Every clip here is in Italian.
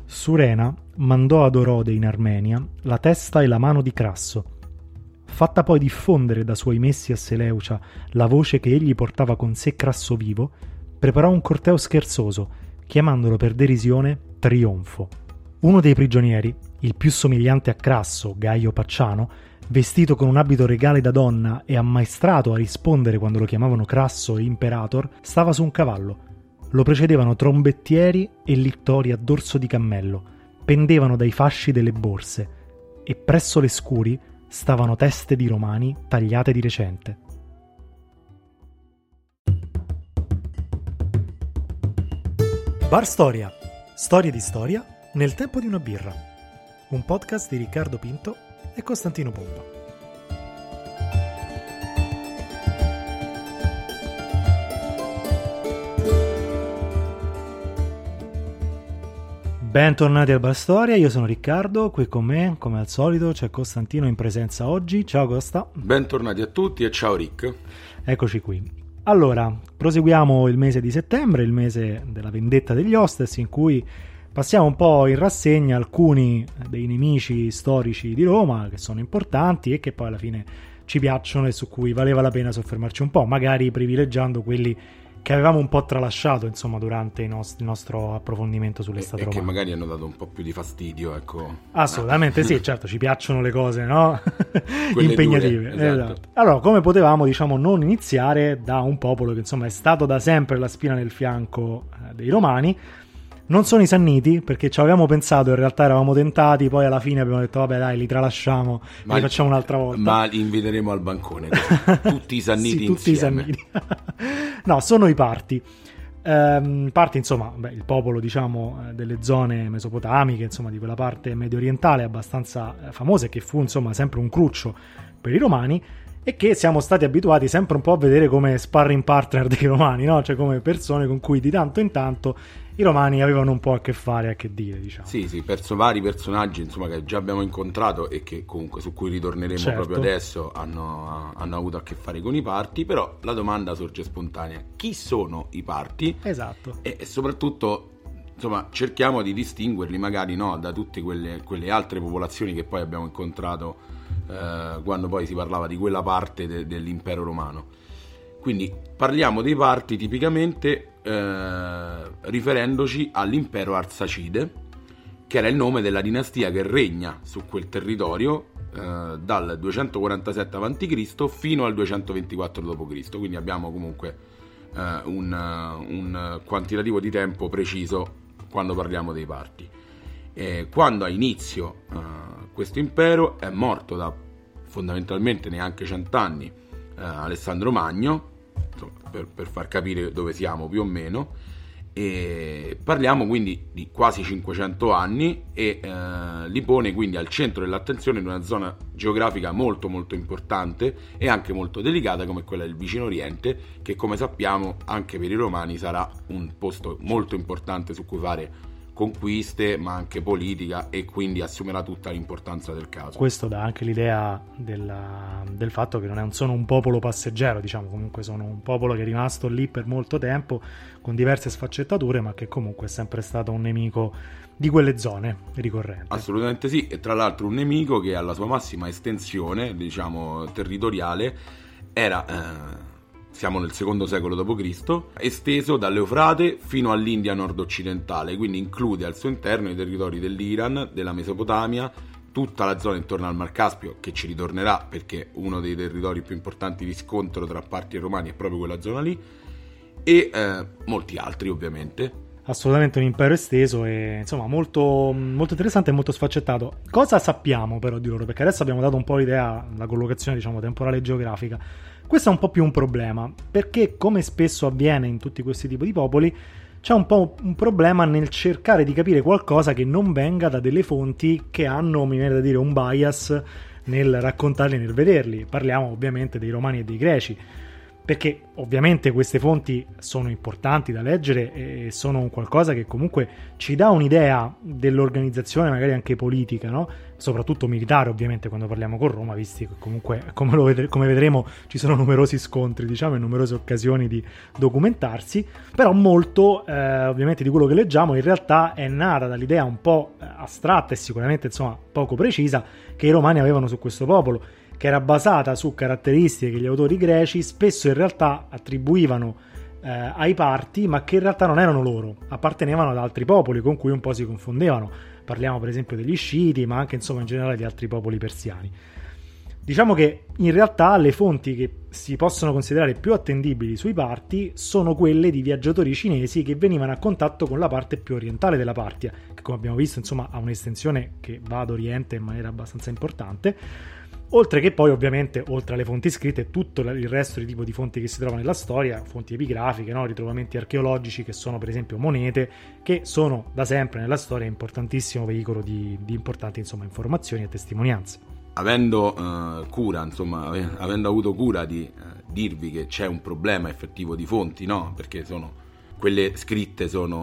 Surena mandò ad Orode in Armenia la testa e la mano di Crasso. Fatta poi diffondere da suoi messi a Seleucia la voce che egli portava con sé Crasso vivo, preparò un corteo scherzoso, chiamandolo per derisione Trionfo. Uno dei prigionieri, il più somigliante a Crasso, Gaio Pacciano, vestito con un abito regale da donna e ammaestrato a rispondere quando lo chiamavano Crasso e Imperator, stava su un cavallo. Lo precedevano trombettieri e littori a dorso di cammello, pendevano dai fasci delle borse, e presso le scuri stavano teste di romani tagliate di recente. Bar Storia. Storie di storia nel tempo di una birra. Un podcast di Riccardo Pinto e Costantino Pompa. Bentornati al Bar Storia, io sono Riccardo, qui con me, come al solito, c'è Costantino in presenza oggi. Ciao Costa. Bentornati a tutti e ciao Rick. Eccoci qui. Allora, proseguiamo il mese di settembre, il mese della vendetta degli hostess, in cui passiamo un po' in rassegna alcuni dei nemici storici di Roma che sono importanti e che poi alla fine ci piacciono e su cui valeva la pena soffermarci un po', magari privilegiando quelli che avevamo un po' tralasciato, insomma, durante il nostro approfondimento sull'estate romana. E che magari hanno dato un po' più di fastidio, ecco. Assolutamente sì, certo, ci piacciono le cose, no? Impegnative. Dure, esatto. Allora, come potevamo, diciamo, non iniziare da un popolo che, insomma, è stato da sempre la spina nel fianco dei Romani. Non sono i Sanniti, perché ci avevamo pensato, in realtà eravamo tentati, poi alla fine abbiamo detto vabbè dai, li tralasciamo, li facciamo un'altra volta. Ma li inviteremo al bancone, tutti i Sanniti sì, tutti insieme. I Sanniti. No, sono i Parti. Parti, insomma, il popolo, diciamo, delle zone mesopotamiche, insomma, di quella parte medio orientale abbastanza famosa e che fu, insomma, sempre un cruccio per i Romani e che siamo stati abituati sempre un po' a vedere come sparring partner dei Romani, no? Cioè come persone con cui di tanto in tanto i Romani avevano un po' a che fare, a che dire, diciamo. Sì, vari personaggi, insomma, che già abbiamo incontrato e che comunque su cui ritorneremo certo. Proprio adesso hanno avuto a che fare con i Parti, però la domanda sorge spontanea: chi sono i Parti? Esatto. E soprattutto, insomma, cerchiamo di distinguerli magari, no, da tutte quelle altre popolazioni che poi abbiamo incontrato quando poi si parlava di quella parte dell'impero romano. Quindi parliamo dei Parti tipicamente riferendoci all'impero Arsacide, che era il nome della dinastia che regna su quel territorio dal 247 a.C. fino al 224 d.C. Quindi abbiamo comunque un quantitativo di tempo preciso quando parliamo dei Parti. Quando ha inizio questo impero è morto da fondamentalmente neanche 100 anni Alessandro Magno, per far capire dove siamo più o meno, e parliamo quindi di quasi 500 anni e li pone quindi al centro dell'attenzione in una zona geografica molto molto importante e anche molto delicata come quella del vicino Oriente, che come sappiamo anche per i Romani sarà un posto molto importante su cui fare conquiste ma anche politica, e quindi assumerà tutta l'importanza del caso. Questo dà anche l'idea del fatto che non sono un popolo passeggero, diciamo, comunque sono un popolo che è rimasto lì per molto tempo con diverse sfaccettature, ma che comunque è sempre stato un nemico di quelle zone ricorrente. Assolutamente sì, e tra l'altro un nemico che alla sua massima estensione, diciamo, territoriale era siamo nel secondo secolo d.C., esteso dall'Eufrate fino all'India nord-occidentale, quindi include al suo interno i territori dell'Iran, della Mesopotamia, tutta la zona intorno al Mar Caspio, che ci ritornerà perché uno dei territori più importanti di scontro tra Parti e Romani è proprio quella zona lì, e molti altri ovviamente. Assolutamente un impero esteso e insomma molto, molto interessante e molto sfaccettato. Cosa sappiamo però di loro? Perché adesso abbiamo dato un po' l'idea, la collocazione, diciamo, temporale e geografica. Questo è un po' più un problema, perché come spesso avviene in tutti questi tipi di popoli, c'è un po' un problema nel cercare di capire qualcosa che non venga da delle fonti che hanno, mi viene da dire, un bias nel raccontarli e nel vederli. Parliamo ovviamente dei Romani e dei Greci. perché ovviamente queste fonti sono importanti da leggere e sono un qualcosa che comunque ci dà un'idea dell'organizzazione magari anche politica, no? Soprattutto militare, ovviamente, quando parliamo con Roma, visti che comunque, come vedremo, ci sono numerosi scontri, diciamo, e numerose occasioni di documentarsi, però molto ovviamente di quello che leggiamo in realtà è nata dall'idea un po' astratta e sicuramente insomma poco precisa che i romani avevano su questo popolo, che era basata su caratteristiche che gli autori greci spesso in realtà attribuivano ai Parti, ma che in realtà non erano loro, appartenevano ad altri popoli con cui un po' si confondevano. Parliamo per esempio degli Sciti, ma anche insomma in generale di altri popoli persiani. Diciamo che in realtà le fonti che si possono considerare più attendibili sui Parti sono quelle di viaggiatori cinesi che venivano a contatto con la parte più orientale della Partia, che come abbiamo visto insomma ha un'estensione che va ad oriente in maniera abbastanza importante. Oltre che poi ovviamente, oltre alle fonti scritte, tutto il resto di tipo di fonti che si trovano nella storia, fonti epigrafiche, no? Ritrovamenti archeologici che sono per esempio monete, che sono da sempre nella storia importantissimo veicolo di importanti insomma informazioni e testimonianze. Avendo avuto cura di dirvi che c'è un problema effettivo di fonti, no? Perché quelle scritte sono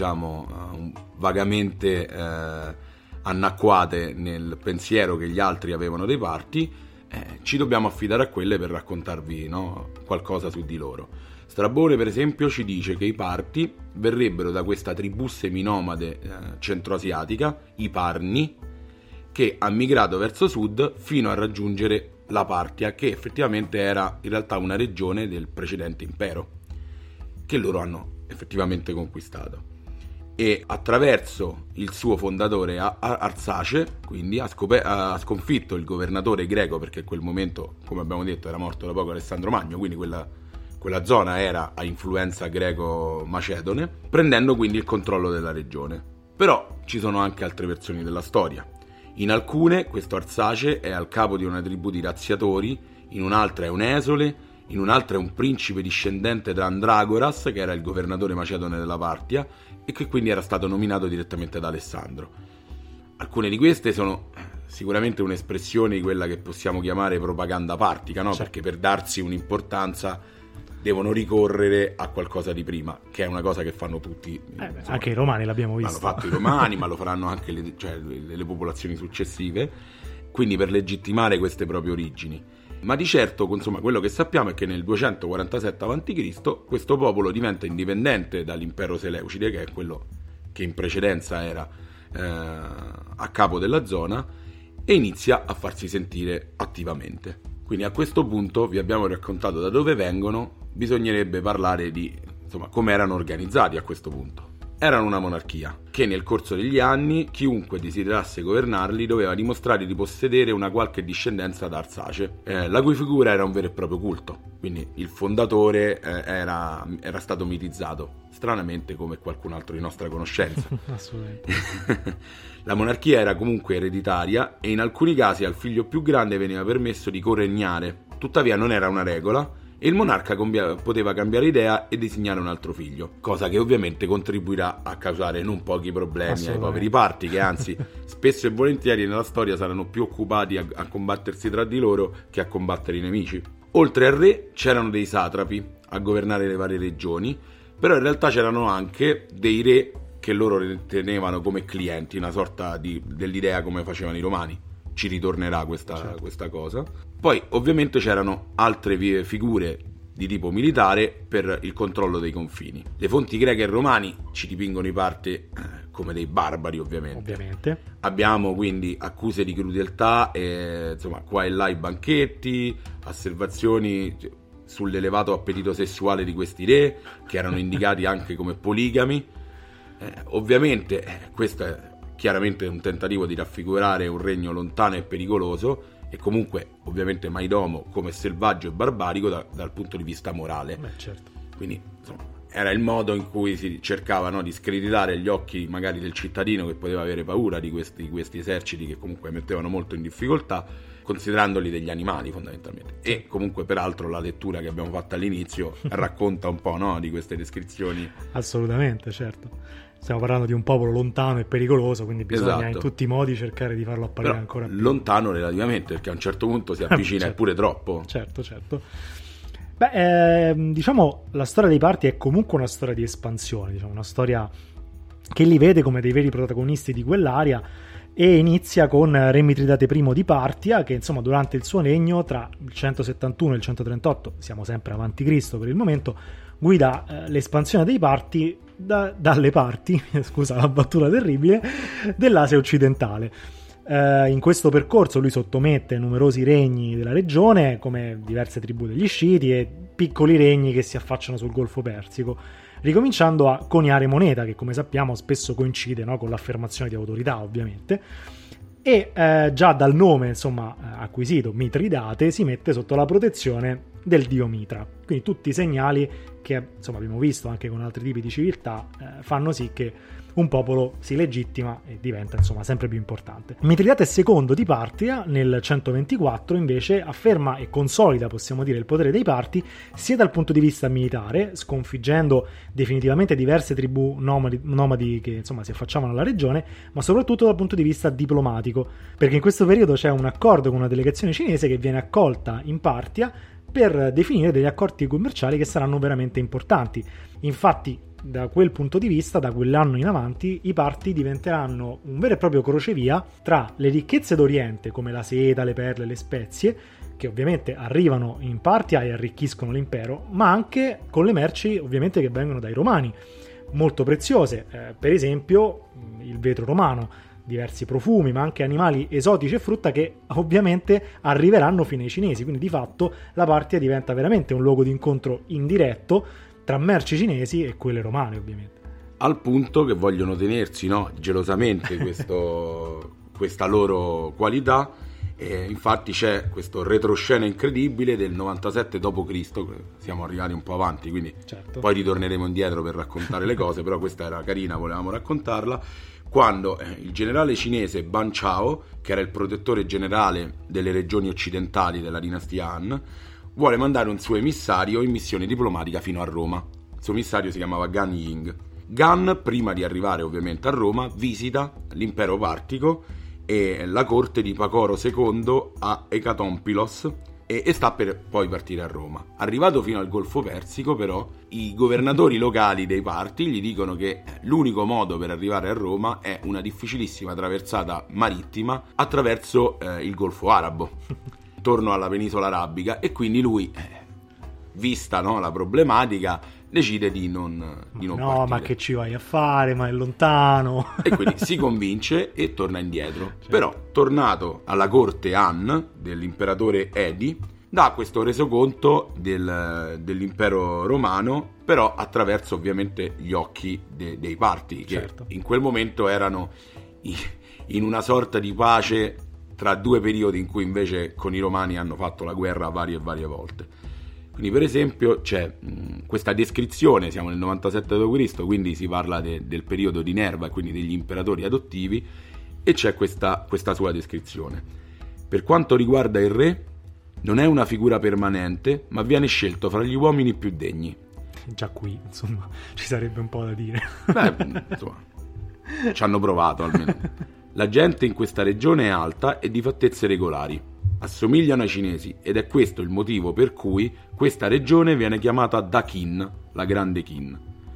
vagamente annacquate nel pensiero che gli altri avevano dei Parti, ci dobbiamo affidare a quelle per raccontarvi, no, qualcosa su di loro. Strabone per esempio ci dice che i Parti verrebbero da questa tribù seminomade centroasiatica, i Parni, che ha migrato verso sud fino a raggiungere la Partia, che effettivamente era in realtà una regione del precedente impero, che loro hanno effettivamente conquistato. E attraverso il suo fondatore Arsace, quindi ha sconfitto il governatore greco, perché in quel momento, come abbiamo detto, era morto da poco Alessandro Magno, quindi quella zona era a influenza greco-macedone, prendendo quindi il controllo della regione. Però ci sono anche altre versioni della storia. In alcune questo Arsace è al capo di una tribù di razziatori, in un'altra è un esule, in un'altra è un principe discendente da Andragoras, che era il governatore macedone della Partia, e che quindi era stato nominato direttamente da Alessandro. Alcune di queste sono sicuramente un'espressione di quella che possiamo chiamare propaganda partica, no? Certo. Perché per darsi un'importanza devono ricorrere a qualcosa di prima, che è una cosa che fanno tutti. Anche i romani l'abbiamo visto. L'hanno fatto i romani, ma lo faranno anche le popolazioni successive, quindi per legittimare queste proprie origini. Ma di certo, insomma, quello che sappiamo è che nel 247 a.C. questo popolo diventa indipendente dall'impero Seleucide, che è quello che in precedenza era a capo della zona, e inizia a farsi sentire attivamente. Quindi a questo punto vi abbiamo raccontato da dove vengono, bisognerebbe parlare di come erano organizzati a questo punto. Erano una monarchia che nel corso degli anni chiunque desiderasse governarli doveva dimostrare di possedere una qualche discendenza da Arsace, la cui figura era un vero e proprio culto. Quindi il fondatore era stato mitizzato, stranamente come qualcun altro di nostra conoscenza. Assolutamente. La monarchia era comunque ereditaria e in alcuni casi al figlio più grande veniva permesso di coregnare. Tuttavia non era una regola, e il monarca poteva cambiare idea e designare un altro figlio, cosa che ovviamente contribuirà a causare non pochi problemi ai poveri Parti, che anzi spesso e volentieri nella storia saranno più occupati a combattersi tra di loro che a combattere i nemici. Oltre al re c'erano dei satrapi a governare le varie regioni, però in realtà c'erano anche dei re che loro tenevano come clienti, una sorta dell'idea come facevano i romani. Ci ritornerà questa cosa. Poi ovviamente c'erano altre figure di tipo militare per il controllo dei confini. Le fonti greche e romani ci dipingono i Parti come dei barbari, ovviamente. Abbiamo quindi accuse di crudeltà, qua e là i banchetti, osservazioni sull'elevato appetito sessuale di questi re, che erano indicati anche come poligami. Ovviamente questo è chiaramente un tentativo di raffigurare un regno lontano e pericoloso, e comunque ovviamente maidomo come selvaggio e barbarico dal punto di vista morale. Certo. Quindi era il modo in cui si cercava di screditare agli occhi magari del cittadino, che poteva avere paura di questi eserciti che comunque mettevano molto in difficoltà, considerandoli degli animali fondamentalmente. E comunque peraltro la lettura che abbiamo fatto all'inizio racconta un po', no, di queste descrizioni. Assolutamente, certo. Stiamo parlando di un popolo lontano e pericoloso, quindi bisogna in tutti i modi cercare di farlo apparire però ancora più lontano relativamente, perché a un certo punto si avvicina certo. pure troppo. Certo. Diciamo, la storia dei Parti è comunque una storia di espansione, diciamo, una storia che li vede come dei veri protagonisti di quell'area, e inizia con Re Mitridate I di Partia, che insomma durante il suo regno tra il 171 e il 138, siamo sempre avanti Cristo per il momento, guida l'espansione dei Parti dalle parti, scusa la battuta terribile, dell'Asia occidentale. In questo percorso lui sottomette numerosi regni della regione, come diverse tribù degli Sciti e piccoli regni che si affacciano sul Golfo Persico, ricominciando a coniare moneta, che come sappiamo spesso coincide, no, con l'affermazione di autorità, ovviamente. E già dal nome, insomma, acquisito, Mitridate, si mette sotto la protezione del dio Mitra. Quindi tutti i segnali che, insomma, abbiamo visto anche con altri tipi di civiltà, fanno sì che un popolo si legittima e diventa, insomma, sempre più importante. Mitridate II di Partia nel 124 invece afferma e consolida, possiamo dire, il potere dei Parti sia dal punto di vista militare, sconfiggendo definitivamente diverse tribù nomadi che, insomma, si affacciavano alla regione, ma soprattutto dal punto di vista diplomatico, perché in questo periodo c'è un accordo con una delegazione cinese che viene accolta in Partia per definire degli accordi commerciali che saranno veramente importanti. Infatti, da quel punto di vista, da quell'anno in avanti, i Parti diventeranno un vero e proprio crocevia tra le ricchezze d'Oriente, come la seta, le perle, le spezie, che ovviamente arrivano in Partia e arricchiscono l'impero, ma anche con le merci ovviamente che vengono dai Romani, molto preziose, per esempio il vetro romano, diversi profumi, ma anche animali esotici e frutta che ovviamente arriveranno fino ai cinesi. Quindi di fatto la Partia diventa veramente un luogo di incontro indiretto tra merci cinesi e quelle romane, ovviamente. Al punto che vogliono tenersi, no, gelosamente questa loro qualità. Infatti c'è questo retroscena incredibile del 97 d.C., siamo arrivati un po' avanti, quindi certo, poi ritorneremo indietro per raccontare le cose, però questa era carina, volevamo raccontarla, quando il generale cinese Ban Chao, che era il protettore generale delle regioni occidentali della dinastia Han, vuole mandare un suo emissario in missione diplomatica fino a Roma. Il suo emissario si chiamava Gan Ying. Gan, prima di arrivare ovviamente a Roma, visita l'impero partico e la corte di Pacoro II a Ekatompilos e sta per poi partire a Roma. Arrivato fino al Golfo Persico, però, i governatori locali dei Parti gli dicono che l'unico modo per arrivare a Roma è una difficilissima traversata marittima attraverso il Golfo Arabo, attorno alla penisola arabica, e quindi lui, vista, no, la problematica, decide di non partire. Ma che ci vai a fare, ma è lontano. E quindi si convince e torna indietro. Certo. Però, tornato alla corte Han dell'imperatore Edi, dà questo resoconto dell'impero romano, però attraverso ovviamente gli occhi dei Parti, che certo, in quel momento erano in una sorta di pace tra due periodi in cui invece con i Romani hanno fatto la guerra varie e varie volte. Quindi per esempio c'è questa descrizione, siamo nel 97 d.C., quindi si parla del periodo di Nerva e quindi degli imperatori adottivi, e c'è questa sua descrizione. Per quanto riguarda il re, non è una figura permanente, ma viene scelto fra gli uomini più degni. Già qui, insomma, ci sarebbe un po' da dire. Beh, insomma, ci hanno provato almeno. La gente in questa regione è alta e di fattezze regolari. Assomigliano ai cinesi ed è questo il motivo per cui questa regione viene chiamata Dakin, la grande Qin.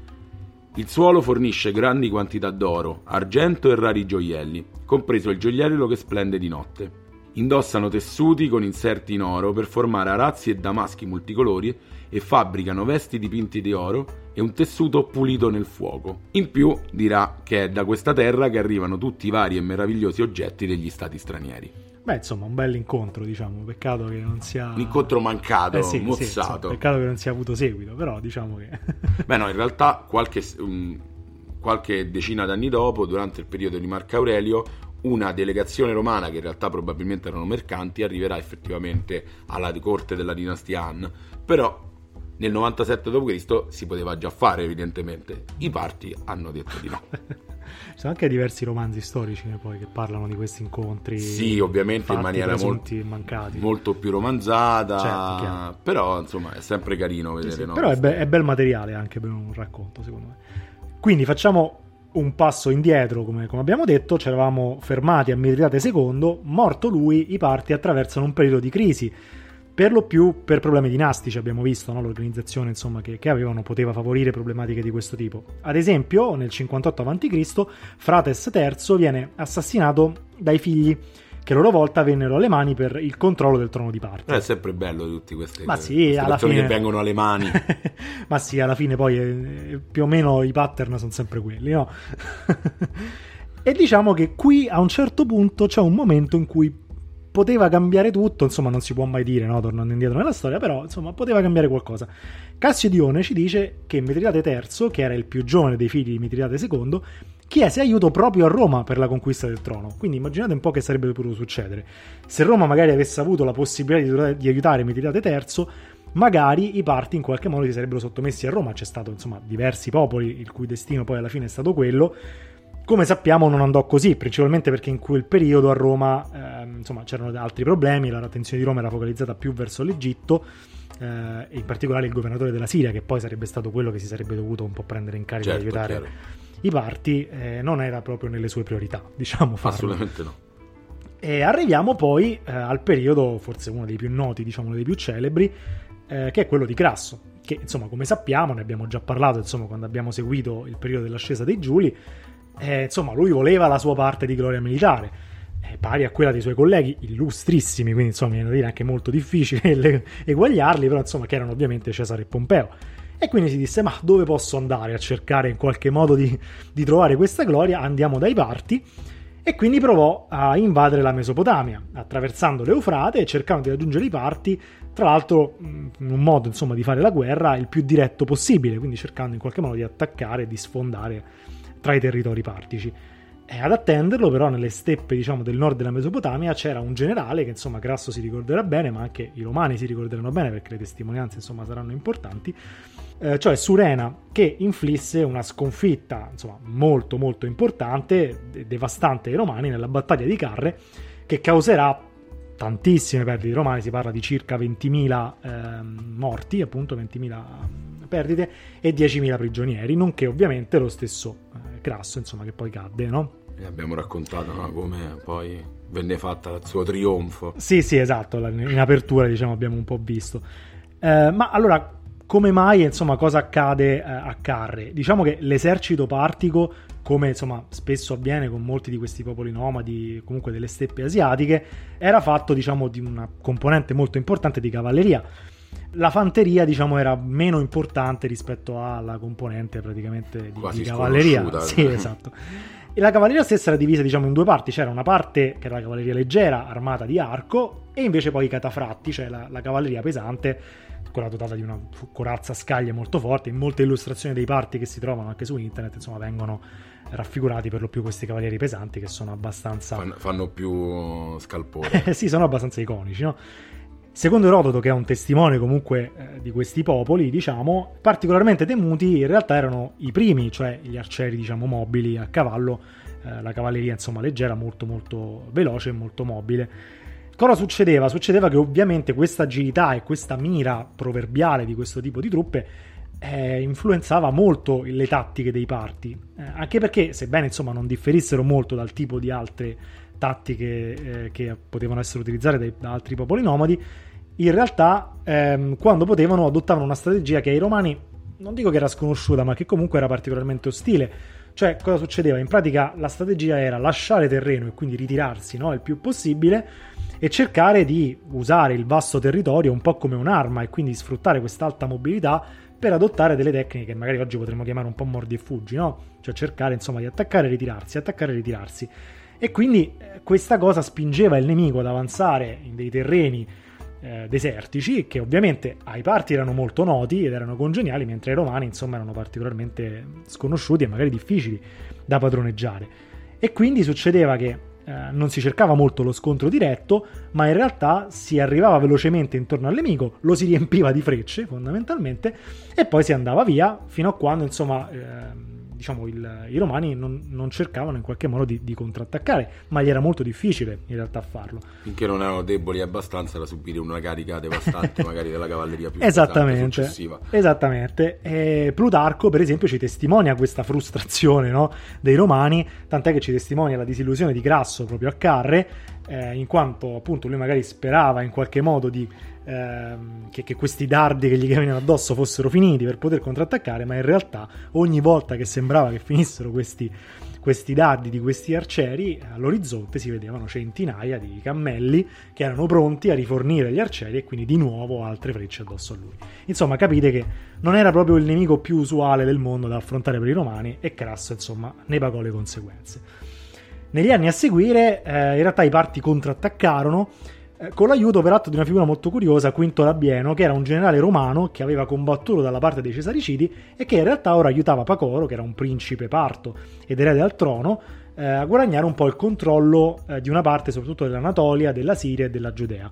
Il suolo fornisce grandi quantità d'oro, argento e rari gioielli, compreso il gioiello che splende di notte. Indossano tessuti con inserti in oro per formare arazzi e damaschi multicolori e fabbricano vesti dipinti di oro e un tessuto pulito nel fuoco. In più dirà che è da questa terra che arrivano tutti i vari e meravigliosi oggetti degli stati stranieri. Beh, insomma, un bel incontro, diciamo. Peccato che non sia... Un incontro mancato, sì, mozzato. Sì, insomma, peccato che non sia avuto seguito, però diciamo che... Beh no, in realtà qualche decina d'anni dopo, durante il periodo di Marco Aurelio, una delegazione romana, che in realtà probabilmente erano mercanti, arriverà effettivamente alla corte della dinastia Han. Però nel 97 d.C. si poteva già fare, evidentemente. I Parti hanno detto di no. Ci sono anche diversi romanzi storici poi che parlano di questi incontri. Sì, ovviamente in maniera molto più romanzata, certo, però insomma è sempre carino vedere. Sì, no? Però è bel materiale anche per un racconto, secondo me. Quindi facciamo un passo indietro, come abbiamo detto. Ci eravamo fermati a Mitridate II. Morto lui, i Parti attraversano un periodo di crisi, per lo più per problemi dinastici. Abbiamo visto, no? L'organizzazione insomma che avevano poteva favorire problematiche di questo tipo. Ad esempio nel 58 a.C. Frates III viene assassinato dai figli, che a loro volta vennero alle mani per il controllo del trono di Parti. È sempre bello tutte queste alla fine che vengono alle mani. Ma sì, alla fine poi più o meno i pattern sono sempre quelli, no? E diciamo che qui a un certo punto c'è un momento in cui poteva cambiare tutto, insomma non si può mai dire, no? Tornando indietro nella storia, però insomma poteva cambiare qualcosa. Cassio Dione ci dice che Mitridate III, che era il più giovane dei figli di Mitridate II, chiese aiuto proprio a Roma per la conquista del trono. Quindi immaginate un po' che sarebbe potuto succedere. Se Roma magari avesse avuto la possibilità di aiutare Mitridate III, magari i Parti in qualche modo si sarebbero sottomessi a Roma. C'è stato insomma diversi popoli il cui destino poi alla fine è stato quello. Come sappiamo non andò così, principalmente perché in quel periodo a Roma insomma c'erano altri problemi, l'attenzione di Roma era focalizzata più verso l'Egitto, e in particolare il governatore della Siria, che poi sarebbe stato quello che si sarebbe dovuto un po' prendere in carico di aiutare i Parti, non era proprio nelle sue priorità, diciamo, farlo. Assolutamente no. E arriviamo poi al periodo, forse uno dei più noti, diciamo uno dei più celebri, che è quello di Crasso, che insomma come sappiamo, ne abbiamo già parlato insomma quando abbiamo seguito il periodo dell'ascesa dei Giuli. Insomma lui voleva la sua parte di gloria militare, pari a quella dei suoi colleghi illustrissimi, quindi insomma viene da dire anche molto difficile eguagliarli, però insomma che erano ovviamente Cesare e Pompeo. E quindi si disse: ma dove posso andare a cercare in qualche modo di trovare questa gloria? Andiamo dai Parti. E quindi provò a invadere la Mesopotamia, attraversando l'Eufrate e cercando di raggiungere i Parti, tra l'altro in un modo insomma di fare la guerra il più diretto possibile, quindi cercando in qualche modo di attaccare e di sfondare tra i territori partici. E ad attenderlo però nelle steppe diciamo del nord della Mesopotamia c'era un generale che insomma Crasso si ricorderà bene, ma anche i romani si ricorderanno bene perché le testimonianze insomma saranno importanti, cioè Surena, che inflisse una sconfitta insomma molto molto importante, devastante ai romani nella battaglia di Carre, che causerà tantissime perdite romane. Si parla di circa 20.000 morti, appunto 20.000 perdite e 10.000 prigionieri, nonché ovviamente lo stesso Crasso insomma che poi cadde, no? E abbiamo raccontato, no, come poi venne fatta il suo trionfo. Sì, esatto, in apertura diciamo abbiamo un po' visto. Ma allora come mai, insomma, cosa accade a Carre? Diciamo che l'esercito partico, come insomma spesso avviene con molti di questi popoli nomadi, comunque delle steppe asiatiche, era fatto diciamo di una componente molto importante di cavalleria. La fanteria diciamo era meno importante rispetto alla componente praticamente di cavalleria. Sì, esatto. E la cavalleria stessa era divisa diciamo in due parti: c'era una parte che era la cavalleria leggera armata di arco, e invece poi i catafratti, cioè la cavalleria pesante, quella dotata di una corazza a scaglie molto forte. In molte illustrazioni dei parti che si trovano anche su internet insomma vengono raffigurati per lo più questi cavalieri pesanti, che sono abbastanza fanno più scalpore. sì, sono abbastanza iconici, no? Secondo Erodoto, che è un testimone comunque di questi popoli, diciamo, particolarmente temuti in realtà erano i primi, cioè gli arcieri, diciamo, mobili a cavallo, la cavalleria, insomma, leggera, molto molto veloce e molto mobile. Cosa succedeva? Succedeva che ovviamente questa agilità e questa mira proverbiale di questo tipo di truppe influenzava molto le tattiche dei parti, anche perché, sebbene insomma non differissero molto dal tipo di altre tattiche che potevano essere utilizzate da altri popoli nomadi, in realtà quando potevano adottavano una strategia che ai romani, non dico che era sconosciuta, ma che comunque era particolarmente ostile. Cioè, cosa succedeva? In pratica la strategia era lasciare terreno e quindi ritirarsi, no, il più possibile, e cercare di usare il vasto territorio un po' come un'arma, e quindi sfruttare quest'alta mobilità per adottare delle tecniche che magari oggi potremmo chiamare un po' mordi e fuggi, no? Cioè cercare insomma di attaccare e ritirarsi. E quindi questa cosa spingeva il nemico ad avanzare in dei terreni desertici, che ovviamente ai parti erano molto noti ed erano congeniali, mentre ai romani insomma erano particolarmente sconosciuti e magari difficili da padroneggiare. E quindi succedeva che non si cercava molto lo scontro diretto, ma in realtà si arrivava velocemente intorno al nemico, lo si riempiva di frecce fondamentalmente, e poi si andava via fino a quando insomma diciamo i romani non cercavano in qualche modo di contrattaccare, ma gli era molto difficile in realtà farlo. Finché non erano deboli abbastanza da subire una carica devastante magari della cavalleria più successiva. Esattamente. E Plutarco, per esempio, ci testimonia questa frustrazione, no, dei romani, tant'è che ci testimonia la disillusione di Crasso proprio a Carre, in quanto appunto lui magari sperava in qualche modo che questi dardi che gli venivano addosso fossero finiti per poter contrattaccare, ma in realtà ogni volta che sembrava che finissero questi dardi di questi arcieri, all'orizzonte si vedevano centinaia di cammelli che erano pronti a rifornire gli arcieri e quindi di nuovo altre frecce addosso a lui. Insomma, capite che non era proprio il nemico più usuale del mondo da affrontare per i romani, e Crasso insomma ne pagò le conseguenze. Negli anni a seguire in realtà i parti contrattaccarono con l'aiuto peraltro di una figura molto curiosa, Quinto Labieno, che era un generale romano che aveva combattuto dalla parte dei Cesaricidi e che in realtà ora aiutava Pacoro, che era un principe parto ed erede al trono, a guadagnare un po' il controllo di una parte soprattutto dell'Anatolia, della Siria e della Giudea.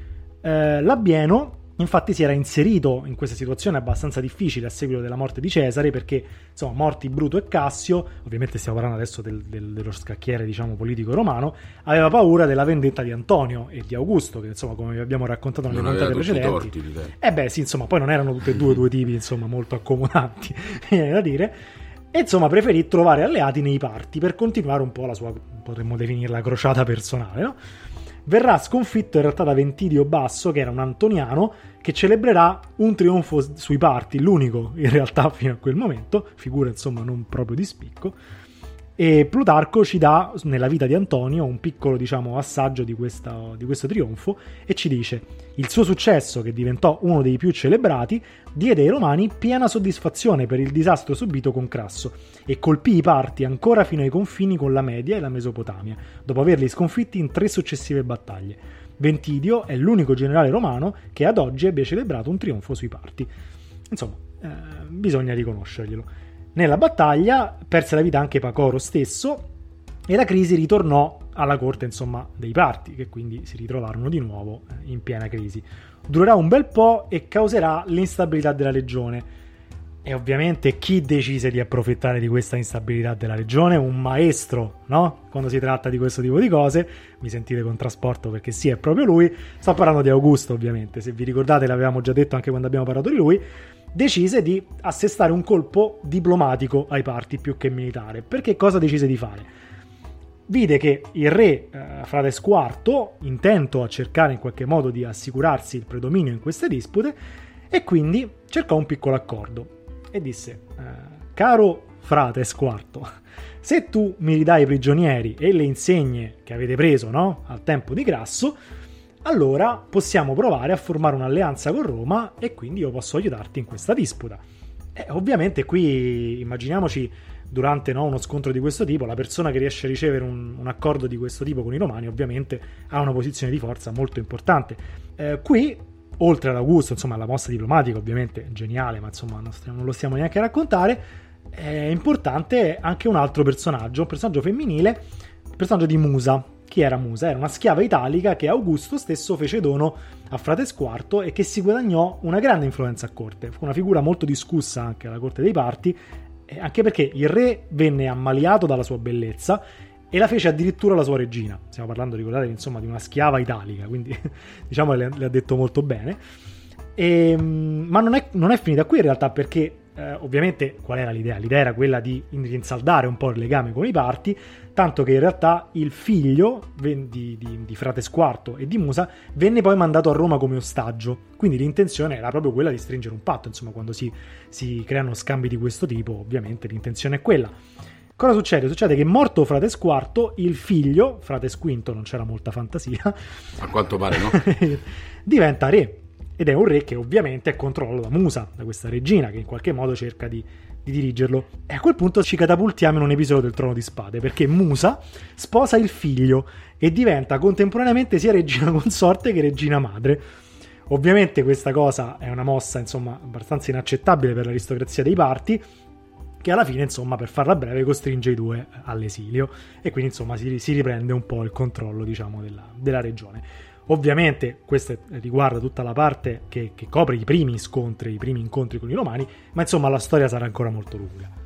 Labieno infatti si era inserito in questa situazione abbastanza difficile a seguito della morte di Cesare, perché insomma morti Bruto e Cassio, ovviamente stiamo parlando adesso dello scacchiere diciamo politico romano, aveva paura della vendetta di Antonio e di Augusto, che insomma come vi abbiamo raccontato nelle puntate precedenti, sì, insomma poi non erano tutti e due tipi insomma molto accomodanti viene da dire, e insomma preferì trovare alleati nei parti per continuare un po' la sua, potremmo definirla, crociata personale, no? Verrà sconfitto in realtà da Ventidio Basso, che era un antoniano, che celebrerà un trionfo sui parti, l'unico in realtà fino a quel momento, figura insomma non proprio di spicco, e Plutarco ci dà nella vita di Antonio un piccolo diciamo assaggio di questo trionfo e ci dice: il suo successo, che diventò uno dei più celebrati, diede ai romani piena soddisfazione per il disastro subito con Crasso e colpì i parti ancora fino ai confini con la Media e la Mesopotamia, dopo averli sconfitti in 3 successive battaglie. Ventidio è l'unico generale romano che ad oggi abbia celebrato un trionfo sui parti. Insomma, bisogna riconoscerglielo. Nella battaglia perse la vita anche Pacoro stesso e la crisi ritornò alla corte insomma dei parti, che quindi si ritrovarono di nuovo in piena crisi. Durerà un bel po' e causerà l'instabilità della regione. E ovviamente chi decise di approfittare di questa instabilità della regione? Un maestro, no? Quando si tratta di questo tipo di cose, mi sentite con trasporto perché sì, è proprio lui. Sto parlando di Augusto, ovviamente. Se vi ricordate, l'avevamo già detto anche quando abbiamo parlato di lui. Decise di assestare un colpo diplomatico ai parti più che militare. Perché cosa decise di fare? Vide che il re Frates IV, intento a cercare in qualche modo di assicurarsi il predominio in queste dispute, e quindi cercò un piccolo accordo e disse: caro Frates IV, se tu mi ridai i prigionieri e le insegne che avete preso, no, al tempo di Crasso, allora possiamo provare a formare un'alleanza con Roma e quindi io posso aiutarti in questa disputa. Ovviamente qui immaginiamoci durante uno scontro di questo tipo, la persona che riesce a ricevere un accordo di questo tipo con i romani ovviamente ha una posizione di forza molto importante. Qui, oltre ad Augusto, insomma la mossa diplomatica ovviamente geniale, ma insomma non lo stiamo neanche a raccontare, è importante anche un altro personaggio, un personaggio femminile, il personaggio di Musa. Chi era Musa? Era una schiava italica che Augusto stesso fece dono a Frates IV e che si guadagnò una grande influenza a corte. Fu una figura molto discussa anche alla corte dei parti, anche perché il re venne ammaliato dalla sua bellezza e la fece addirittura la sua regina. Stiamo parlando, ricordatevi, insomma, di una schiava italica, quindi diciamo le ha detto molto bene. Ma non è finita qui in realtà, perché ovviamente qual era l'idea? L'idea era quella di rinsaldare un po' il legame con i parti, tanto che in realtà il figlio di Frates IV e di Musa venne poi mandato a Roma come ostaggio, quindi l'intenzione era proprio quella di stringere un patto. Insomma, quando si creano scambi di questo tipo, ovviamente l'intenzione è quella. Cosa succede? Succede che, morto Frates IV, il figlio, Frates V, non c'era molta fantasia, a quanto pare no, diventa re. Ed è un re che ovviamente è controllato da Musa, da questa regina che in qualche modo cerca di dirigerlo. E a quel punto ci catapultiamo in un episodio del Trono di Spade, perché Musa sposa il figlio e diventa contemporaneamente sia regina consorte che regina madre. Ovviamente questa cosa è una mossa, insomma, abbastanza inaccettabile per l'aristocrazia dei parti, che alla fine, insomma, per farla breve, costringe i due all'esilio e quindi, insomma, si riprende un po' il controllo, diciamo, della regione. Ovviamente questo riguarda tutta la parte che copre i primi incontri con i romani, ma insomma la storia sarà ancora molto lunga.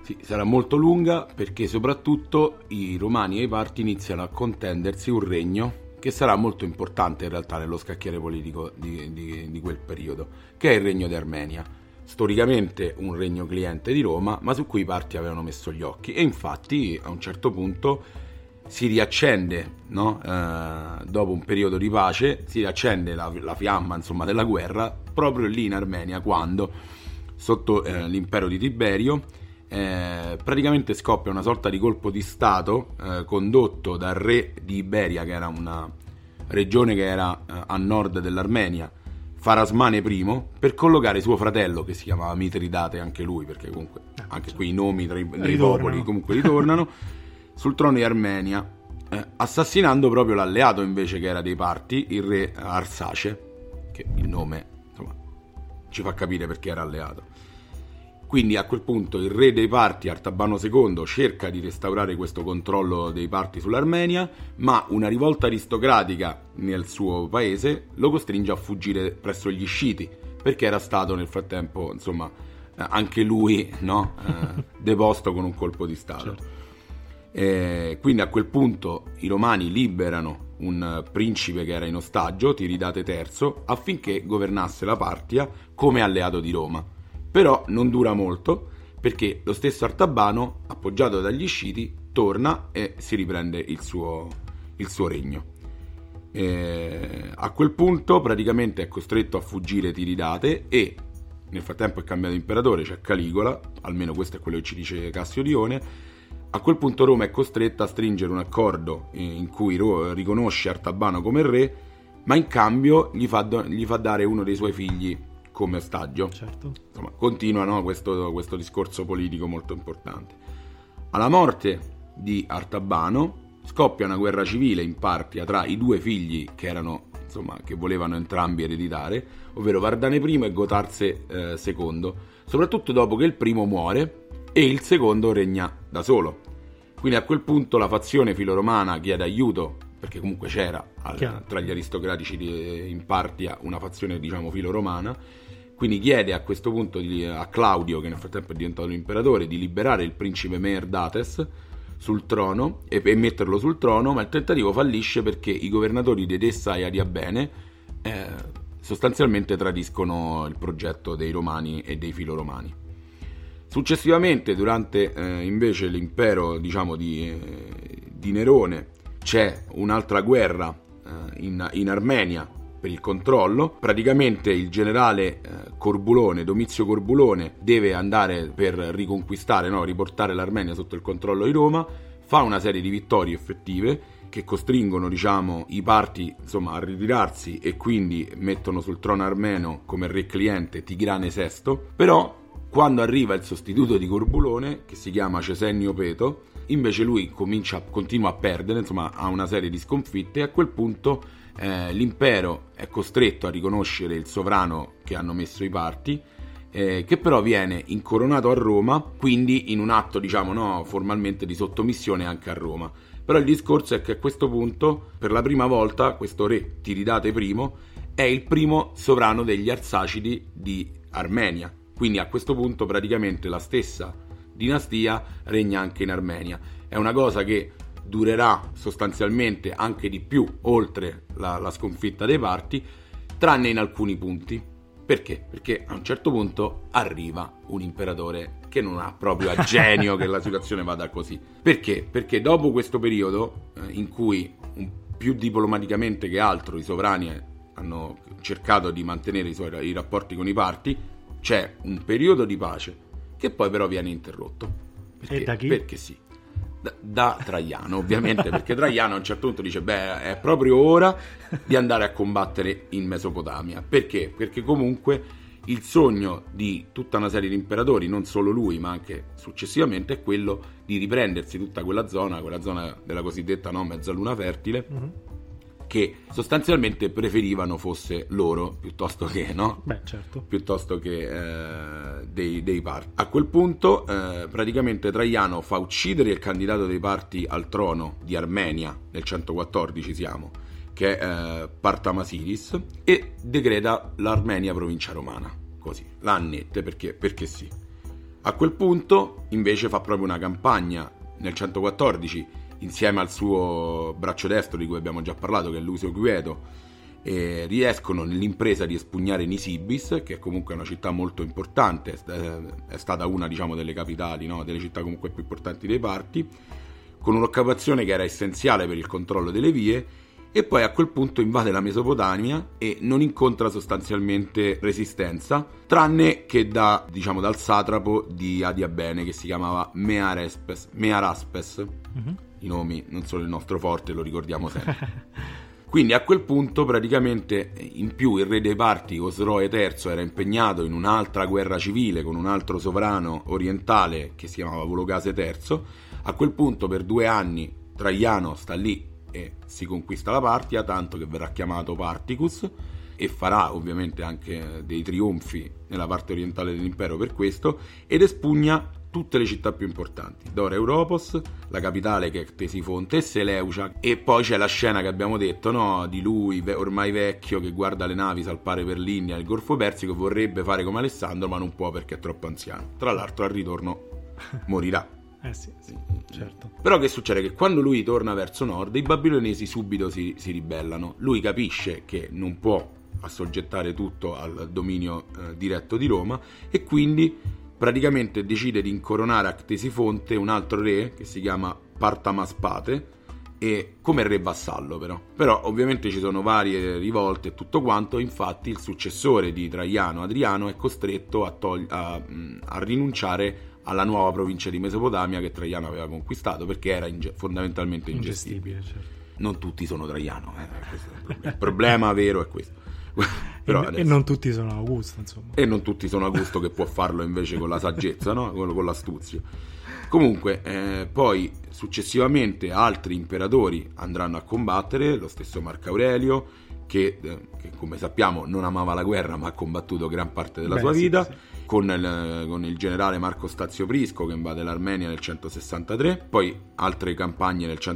Sì, sarà molto lunga perché soprattutto i Romani e i Parti iniziano a contendersi un regno che sarà molto importante in realtà nello scacchiere politico di quel periodo, che è il regno di Armenia. Storicamente un regno cliente di Roma, ma su cui i Parti avevano messo gli occhi, e infatti a un certo punto si riaccende, no? Dopo un periodo di pace, si riaccende la fiamma, insomma, della guerra proprio lì in Armenia, quando sotto l'impero di Tiberio praticamente scoppia una sorta di colpo di stato condotto dal re di Iberia, che era una regione che era a nord dell'Armenia, Farasmane I, per collocare suo fratello, che si chiamava Mitridate anche lui, perché comunque anche qui i nomi tra i popoli comunque ritornano, sul trono di Armenia, assassinando proprio l'alleato invece che era dei Parti, il re Arsace, che il nome insomma ci fa capire perché era alleato. Quindi a quel punto il re dei Parti, Artabano II, cerca di restaurare questo controllo dei Parti sull'Armenia, ma una rivolta aristocratica nel suo paese lo costringe a fuggire presso gli Sciti, perché era stato nel frattempo, insomma, anche lui, no? Deposto con un colpo di stato. Certo. Quindi a quel punto i Romani liberano un principe che era in ostaggio, Tiridate III, affinché governasse la Partia come alleato di Roma. Però non dura molto, perché lo stesso Artabano, appoggiato dagli Sciti, torna e si riprende il suo regno. A quel punto praticamente è costretto a fuggire Tiridate, e nel frattempo è cambiato imperatore, c'è Caligola, almeno questo è quello che ci dice Cassio Dione. A quel punto Roma è costretta a stringere un accordo in cui riconosce Artabano come re, ma in cambio gli fa dare uno dei suoi figli come ostaggio. Certo. Insomma, continua, no, questo discorso politico molto importante. Alla morte di Artabano scoppia una guerra civile in Partia tra i due figli che volevano entrambi ereditare, ovvero Vardane I e Gotarse II, soprattutto dopo che il primo muore e il secondo regna da solo. Quindi a quel punto la fazione filoromana chiede aiuto, perché comunque c'era tra gli aristocratici in Partia una fazione, diciamo, filoromana. Quindi chiede a questo punto a Claudio, che nel frattempo è diventato l'imperatore, di liberare il principe Meerdates sul trono e metterlo sul trono, ma il tentativo fallisce perché i governatori di Edessa e Adiabene sostanzialmente tradiscono il progetto dei Romani e dei filoromani. Successivamente, durante invece l'impero, diciamo, di Nerone, c'è un'altra guerra in Armenia per il controllo. Praticamente il generale Domizio Corbulone deve andare per riconquistare, riportare l'Armenia sotto il controllo di Roma, fa una serie di vittorie effettive che costringono, diciamo, i Parti, insomma, a ritirarsi, e quindi mettono sul trono armeno come re cliente Tigrane VI. Però quando arriva il sostituto di Corbulone, che si chiama Cesennio Peto, invece lui continua a perdere, insomma ha una serie di sconfitte, e a quel punto l'impero è costretto a riconoscere il sovrano che hanno messo i Parti, che però viene incoronato a Roma, quindi in un atto, diciamo, formalmente di sottomissione anche a Roma. Però il discorso è che a questo punto, per la prima volta, questo re Tiridate I è il primo sovrano degli Arsacidi di Armenia. Quindi a questo punto praticamente la stessa dinastia regna anche in Armenia. È una cosa che durerà sostanzialmente anche di più oltre la sconfitta dei Parti, tranne in alcuni punti. Perché? Perché a un certo punto arriva un imperatore che non ha proprio a genio che la situazione vada così. Perché? Perché dopo questo periodo in cui più diplomaticamente che altro i sovrani hanno cercato di mantenere i rapporti con i Parti, c'è un periodo di pace che poi però viene interrotto. Perché? E da chi? Perché sì. Da Traiano, ovviamente, perché Traiano a un certo punto dice è proprio ora di andare a combattere in Mesopotamia. Perché? Perché comunque il sogno di tutta una serie di imperatori, non solo lui ma anche successivamente, è quello di riprendersi tutta quella zona della cosiddetta mezzaluna fertile, che sostanzialmente preferivano fosse loro piuttosto che piuttosto che dei Parti. A quel punto praticamente Traiano fa uccidere il candidato dei Parti al trono di Armenia nel 114 siamo, che è Partamasidis, e decreta l'Armenia provincia romana, così la annette perché sì. A quel punto invece fa proprio una campagna nel 114 insieme al suo braccio destro di cui abbiamo già parlato, che è Lucio Quieto, e riescono nell'impresa di espugnare Nisibis, che è comunque una città molto importante, è stata una, diciamo, delle capitali, no? Delle città comunque più importanti dei Parti, con un'occupazione che era essenziale per il controllo delle vie, e poi a quel punto invade la Mesopotamia e non incontra sostanzialmente resistenza, tranne che dal satrapo di Adiabene, che si chiamava Mearaspes. I nomi non sono il nostro forte, lo ricordiamo sempre. Quindi a quel punto praticamente in più il re dei Parti, Osroe III, era impegnato in un'altra guerra civile con un altro sovrano orientale che si chiamava Vologase III. A quel punto per 2 anni Traiano sta lì e si conquista la Partia, tanto che verrà chiamato Particus, e farà ovviamente anche dei trionfi nella parte orientale dell'impero per questo, ed espugna tutte le città più importanti: Dora Europos, la capitale che è Ctesifonte, e Seleucia. E poi c'è la scena che abbiamo detto, no? Di lui ormai vecchio che guarda le navi salpare per l'India e il Golfo Persico, vorrebbe fare come Alessandro ma non può perché è troppo anziano. Tra l'altro al ritorno morirà. Sì, certo. Però che succede? Che quando lui torna verso nord, i babilonesi subito si ribellano. Lui capisce che non può assoggettare tutto al dominio diretto di Roma, e quindi praticamente decide di incoronare a Ctesifonte un altro re che si chiama Partamaspate, e come re vassallo però ovviamente ci sono varie rivolte e tutto quanto. Infatti il successore di Traiano, Adriano, è costretto a rinunciare alla nuova provincia di Mesopotamia che Traiano aveva conquistato, perché era fondamentalmente ingestibile. Certo. Non tutti sono Traiano, questo è il problema vero è questo. Però e non tutti sono Augusto, insomma. E non tutti sono Augusto, che può farlo invece con la saggezza, no? con l'astuzia. Comunque, poi successivamente altri imperatori andranno a combattere, lo stesso Marco Aurelio, che come sappiamo non amava la guerra ma ha combattuto gran parte della sua vita. Sì. Con il generale Marco Stazio Prisco, che invade l'Armenia nel 163. Poi altre campagne nel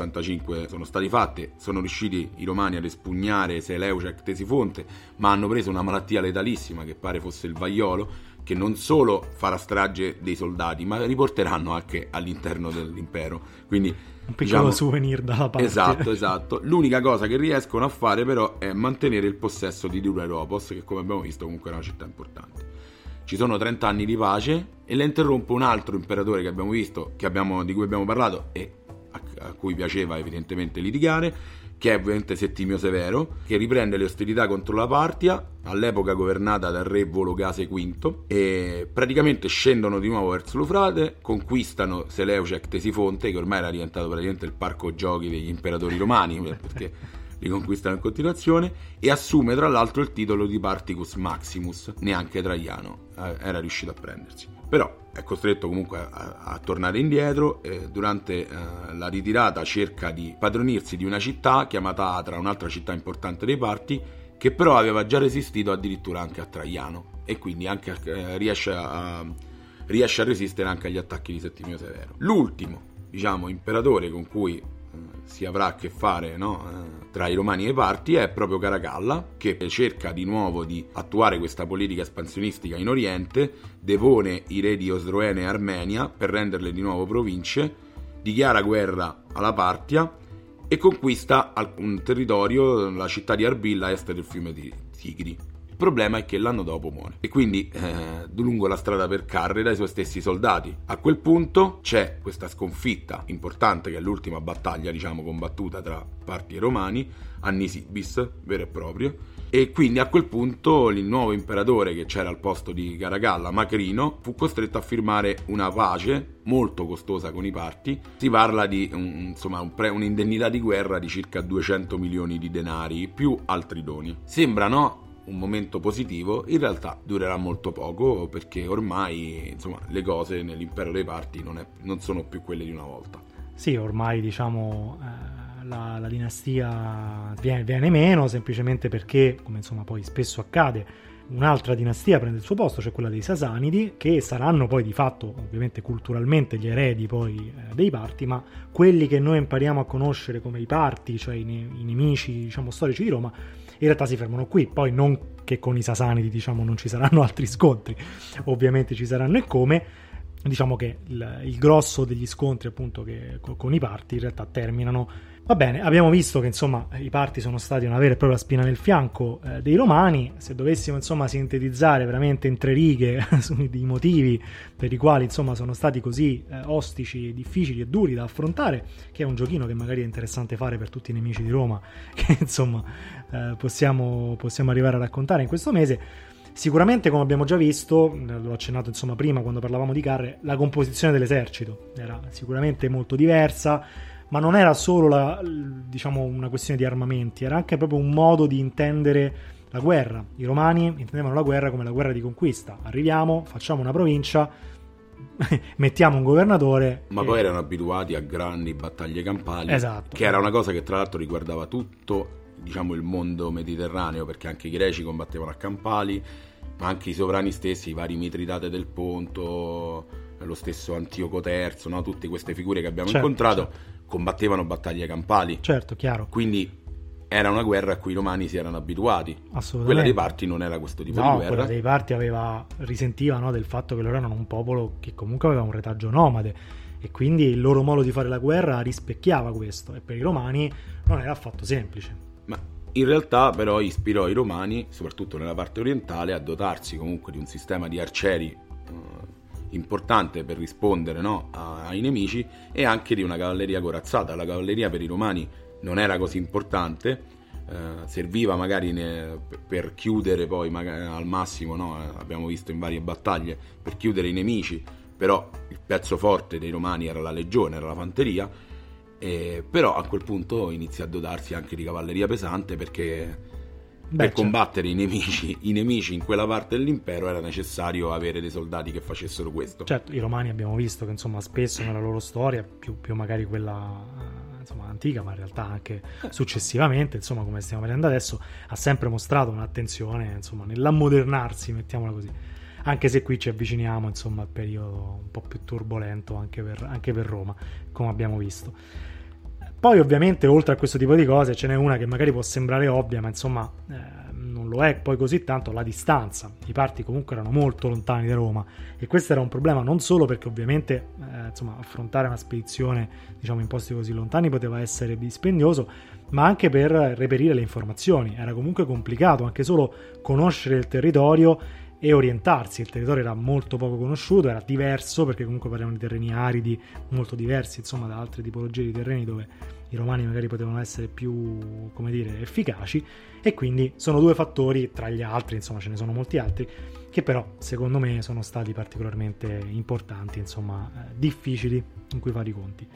165 sono state fatte, sono riusciti i romani ad espugnare Seleucia e Ctesifonte, ma hanno preso una malattia letalissima che pare fosse il vaiolo, che non solo farà strage dei soldati ma riporteranno anche all'interno dell'impero. Quindi un piccolo souvenir dalla parte. Esatto. L'unica cosa che riescono a fare però è mantenere il possesso di Dura Europos, che come abbiamo visto comunque è una città importante. Ci sono 30 anni di pace e la interrompe un altro imperatore che abbiamo visto, di cui abbiamo parlato e a cui piaceva evidentemente litigare, che è ovviamente Settimio Severo, che riprende le ostilità contro la Partia, all'epoca governata dal re Vologase V, e praticamente scendono di nuovo verso l'Eufrate, conquistano Seleucia e Ctesifonte, che ormai era diventato praticamente il parco giochi degli imperatori romani, perché li conquistano in continuazione, e assume tra l'altro il titolo di Particus Maximus. Neanche Traiano era riuscito a prendersi, però è costretto comunque a tornare indietro. Durante la ritirata cerca di padronirsi di una città chiamata Atra, un'altra città importante dei Parti, che però aveva già resistito addirittura anche a Traiano, e quindi anche riesce a resistere anche agli attacchi di Settimio Severo. L'ultimo, imperatore con cui si avrà a che fare, tra i Romani e i Parti è proprio Caracalla, che cerca di nuovo di attuare questa politica espansionistica in Oriente, depone i re di Osroene e Armenia per renderle di nuovo province, dichiara guerra alla Partia e conquista un territorio, la città di Arbilla, a est del fiume Tigri. Il problema è che l'anno dopo muore, e quindi lungo la strada per Carre dai suoi stessi soldati. A quel punto c'è questa sconfitta importante, che è l'ultima battaglia combattuta tra Parti e Romani, a Nisibis vero e proprio, e quindi a quel punto il nuovo imperatore che c'era al posto di Caracalla, Macrino, fu costretto a firmare una pace molto costosa con i Parti. Si parla di un'indennità di guerra di circa 200 milioni di denari più altri doni. Sembra un momento positivo, in realtà durerà molto poco, perché ormai le cose nell'impero dei Parti non sono più quelle di una volta. Sì, ormai la dinastia viene meno, semplicemente perché, come poi spesso accade, un'altra dinastia prende il suo posto, cioè quella dei Sasanidi, che saranno poi di fatto ovviamente culturalmente gli eredi poi dei Parti, ma quelli che noi impariamo a conoscere come i Parti, cioè i nemici storici di Roma, in realtà si fermano qui. Poi non che con i Sasanidi non ci saranno altri scontri, ovviamente ci saranno e come, diciamo che il grosso degli scontri appunto che con i parti in realtà terminano. Va bene, abbiamo visto che insomma i parti sono stati una vera e propria spina nel fianco dei Romani. Se dovessimo insomma sintetizzare veramente in 3 righe i motivi per i quali insomma sono stati così ostici, difficili e duri da affrontare, che è un giochino che magari è interessante fare per tutti i nemici di Roma, che insomma possiamo arrivare a raccontare in questo mese. Sicuramente, come abbiamo già visto, l'ho accennato insomma prima quando parlavamo di Carre, la composizione dell'esercito era sicuramente molto diversa, ma non era solo diciamo una questione di armamenti, era anche proprio un modo di intendere la guerra. I romani intendevano la guerra come la guerra di conquista: arriviamo, facciamo una provincia, mettiamo un governatore. Ma poi erano abituati a grandi battaglie campali, esatto, che era una cosa che tra l'altro riguardava tutto, diciamo, il mondo mediterraneo, perché anche i greci combattevano a campali, ma anche i sovrani stessi, i vari Mitridate del Ponto, lo stesso Antioco III, no? Tutte queste figure che abbiamo incontrato combattevano battaglie campali. Certo, chiaro. Quindi era una guerra a cui i romani si erano abituati. Assolutamente. Quella dei Parti non era questo tipo di guerra. Quella dei Parti risentiva, no, del fatto che loro erano un popolo che comunque aveva un retaggio nomade, e quindi il loro modo di fare la guerra rispecchiava questo, e per i romani non era affatto semplice. Ma in realtà però ispirò i romani, soprattutto nella parte orientale, a dotarsi comunque di un sistema di arcieri importante per rispondere, no, ai nemici, e anche di una cavalleria corazzata. La cavalleria per i romani non era così importante, serviva magari per chiudere poi magari, al massimo, no, abbiamo visto in varie battaglie, per chiudere i nemici, però il pezzo forte dei romani era la legione, era la fanteria. Però a quel punto inizia a dotarsi anche di cavalleria pesante, perché per combattere i nemici in quella parte dell'impero era necessario avere dei soldati che facessero questo. Certo, i romani abbiamo visto che insomma spesso nella loro storia, più magari quella insomma antica, ma in realtà anche successivamente, insomma come stiamo vedendo adesso, ha sempre mostrato un'attenzione insomma nell'ammodernarsi, mettiamola così. Anche se qui ci avviciniamo insomma al periodo un po' più turbolento anche per Roma, come abbiamo visto. Poi ovviamente oltre a questo tipo di cose ce n'è una che magari può sembrare ovvia, ma insomma non lo è poi così tanto: la distanza. I parti comunque erano molto lontani da Roma, e questo era un problema non solo perché ovviamente insomma affrontare una spedizione diciamo in posti così lontani poteva essere dispendioso, ma anche per reperire le informazioni. Era comunque complicato anche solo conoscere il territorio e orientarsi. Il territorio era molto poco conosciuto, era diverso perché comunque parliamo di terreni aridi molto diversi insomma da altre tipologie di terreni dove i romani magari potevano essere più, come dire, efficaci, e quindi sono 2 fattori tra gli altri, insomma ce ne sono molti altri, che però secondo me sono stati particolarmente importanti, insomma difficili in cui fare i conti.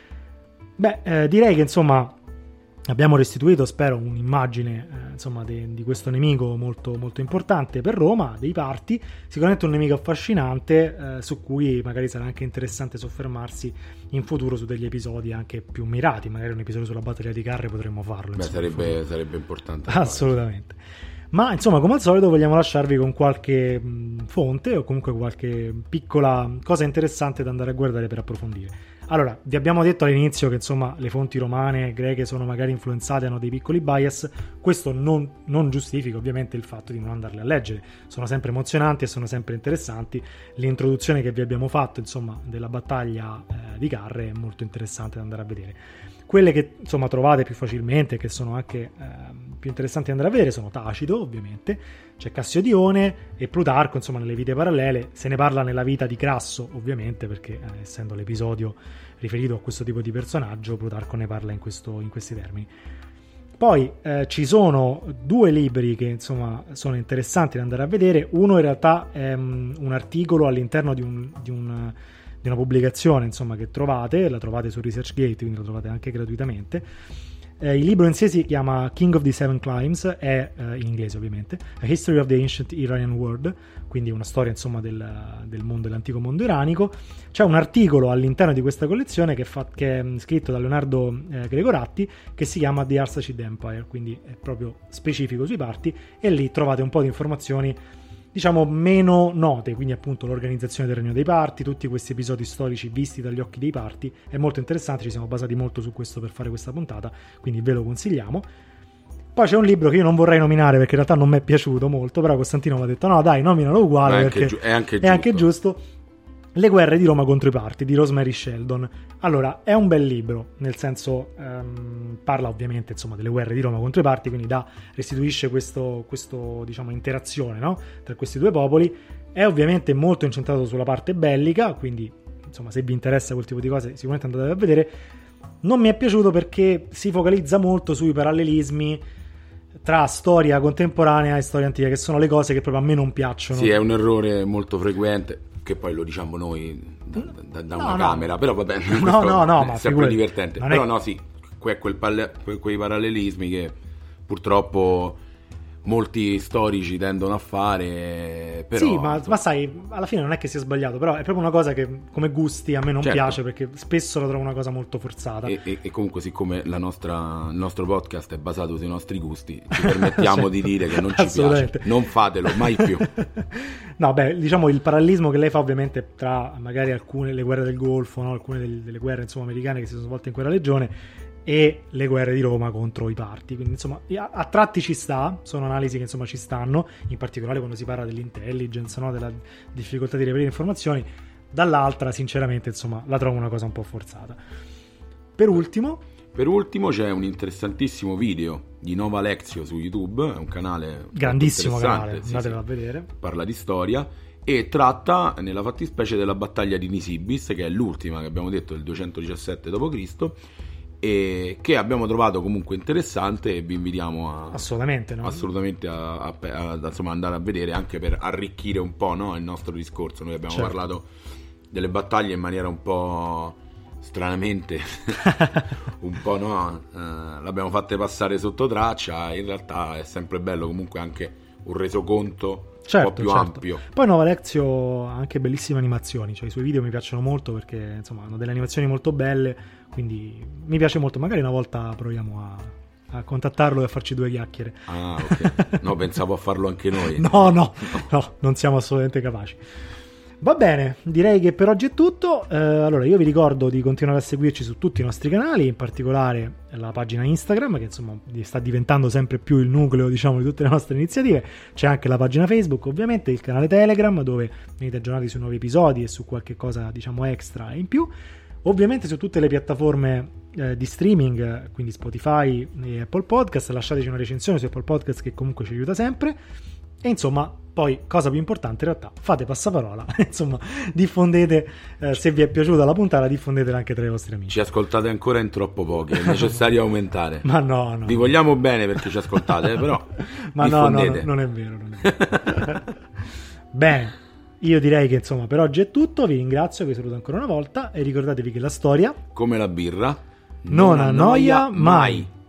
Direi che insomma abbiamo restituito, spero, un'immagine insomma di questo nemico molto, molto importante per Roma, dei Parti. Sicuramente un nemico affascinante, su cui magari sarà anche interessante soffermarsi in futuro su degli episodi anche più mirati. Magari un episodio sulla battaglia di Carre potremmo farlo. Sarebbe importante. Assolutamente. Ma insomma, come al solito, vogliamo lasciarvi con qualche fonte o comunque qualche piccola cosa interessante da andare a guardare per approfondire. Allora, vi abbiamo detto all'inizio che insomma le fonti romane e greche sono magari influenzate, hanno dei piccoli bias. Questo non giustifica ovviamente il fatto di non andarle a leggere. Sono sempre emozionanti e sono sempre interessanti. L'introduzione che vi abbiamo fatto insomma della battaglia di Carre è molto interessante da andare a vedere. Quelle che insomma trovate più facilmente, che sono anche più interessanti da andare a vedere, sono Tacito ovviamente, c'è Cassiodione e Plutarco insomma nelle vite parallele. Se ne parla nella vita di Crasso ovviamente perché essendo l'episodio riferito a questo tipo di personaggio, Plutarco ne parla in questi termini. Poi ci sono 2 libri che insomma sono interessanti da andare a vedere. Uno in realtà è un articolo all'interno di una pubblicazione insomma che la trovate su ResearchGate, quindi la trovate anche gratuitamente. Il libro in sé si chiama King of the Seven Climes, è in inglese ovviamente, A History of the Ancient Iranian World, quindi una storia insomma del mondo, dell'antico mondo iranico. C'è un articolo all'interno di questa collezione che è scritto da Leonardo Gregoratti, che si chiama The Arsacid Empire, quindi è proprio specifico sui parti, e lì trovate un po' di informazioni diciamo meno note, quindi appunto l'organizzazione del Regno dei Parti, tutti questi episodi storici visti dagli occhi dei Parti. È molto interessante, ci siamo basati molto su questo per fare questa puntata, quindi ve lo consigliamo. Poi c'è un libro che io non vorrei nominare perché in realtà non mi è piaciuto molto, però Costantino mi ha detto no dai, nominalo uguale, perché è anche giusto, Le guerre di Roma contro i parti di Rosemary Sheldon. Allora, è un bel libro, nel senso parla ovviamente insomma delle guerre di Roma contro i parti, quindi restituisce questo diciamo interazione, no? Tra questi due popoli. È ovviamente molto incentrato sulla parte bellica, quindi insomma se vi interessa quel tipo di cose sicuramente andate a vedere. Non mi è piaciuto perché si focalizza molto sui parallelismi tra storia contemporanea e storia antica, che sono le cose che proprio a me non piacciono. Sì, è un errore molto frequente, che poi lo diciamo noi da una camera, però vabbè, no, ma è sempre divertente. Però è... no, sì, quei parallelismi che purtroppo molti storici tendono a fare, però... Sì, ma sai, alla fine non è che sia sbagliato, però è proprio una cosa che come gusti a me non piace, perché spesso la trovo una cosa molto forzata. E comunque, siccome il nostro podcast è basato sui nostri gusti, ci permettiamo di dire che non ci piace. Non fatelo, mai più. No, beh, diciamo il parallelismo che lei fa ovviamente tra magari le guerre del Golfo, no? Alcune delle guerre insomma americane che si sono svolte in quella regione, e le guerre di Roma contro i parti, quindi insomma a tratti ci sta, sono analisi che insomma ci stanno, in particolare quando si parla dell'intelligence, no? Della difficoltà di reperire informazioni. Dall'altra sinceramente insomma la trovo una cosa un po' forzata. Per ultimo c'è un interessantissimo video di Nova Lexio su YouTube, è un canale grandissimo canale, andatelo a vedere, parla di storia e tratta nella fattispecie della battaglia di Nisibis, che è l'ultima che abbiamo detto del 217 d.C., e che abbiamo trovato comunque interessante, e vi invitiamo assolutamente a insomma, andare a vedere, anche per arricchire un po', no, il nostro discorso. Noi abbiamo parlato delle battaglie in maniera un po' stranamente un po' l'abbiamo fatte passare sotto traccia. In realtà è sempre bello comunque anche un resoconto un po' più ampio. Poi Nova Lexio ha anche bellissime animazioni, cioè i suoi video mi piacciono molto perché insomma hanno delle animazioni molto belle, quindi mi piace molto. Magari una volta proviamo a contattarlo e a farci due chiacchiere. Ah, ok. No, pensavo a farlo anche noi. No, non siamo assolutamente capaci. Va bene, direi che per oggi è tutto. Allora io vi ricordo di continuare a seguirci su tutti i nostri canali, in particolare la pagina Instagram, che insomma sta diventando sempre più il nucleo, diciamo, di tutte le nostre iniziative. C'è anche la pagina Facebook, ovviamente, il canale Telegram, dove venite aggiornati sui nuovi episodi e su qualche cosa, diciamo, extra e in più. Ovviamente su tutte le piattaforme di streaming, quindi Spotify e Apple Podcast. Lasciateci una recensione su Apple Podcast, che comunque ci aiuta sempre. E insomma, poi, cosa più importante in realtà, fate passaparola, insomma, diffondete, se vi è piaciuta la puntata, diffondetela anche tra i vostri amici. Ci ascoltate ancora in troppo pochi, è necessario aumentare. Ma no. Vi vogliamo bene perché ci ascoltate, però ma diffondete. No, non è vero. Bene, io direi che insomma per oggi è tutto, vi ringrazio, vi saluto ancora una volta e ricordatevi che la storia, come la birra, non annoia mai.